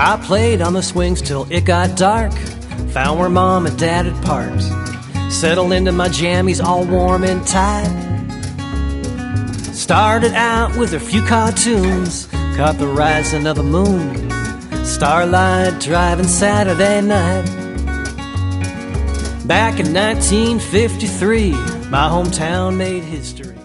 I played on the swings till it got dark. Found where Mom and Dad had parked. Settled into my jammies all warm and tight. Started out with a few cartoons. Caught the rising of the moon. Starlight driving Saturday night. Back in 1953, my hometown made history.